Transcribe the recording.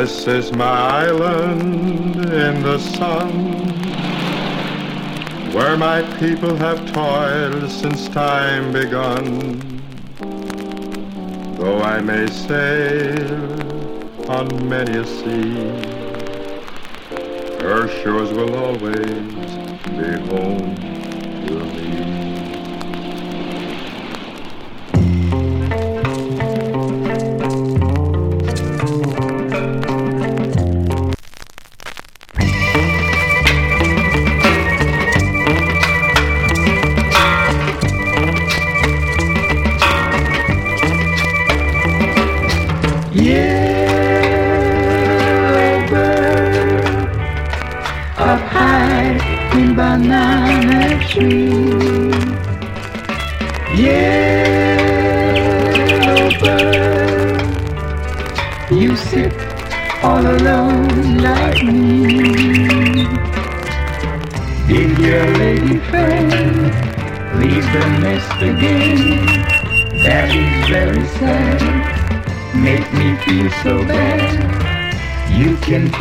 This is my island in the sun, where my people have toiled since time begun. Though I may sail on many a sea, her shores will always be home to me. Yellow bird up high in banana tree. Yellow bird, you sit all alone like me. Did your lady friend leave the nest again? That is very sad. Make me feel so bad. You can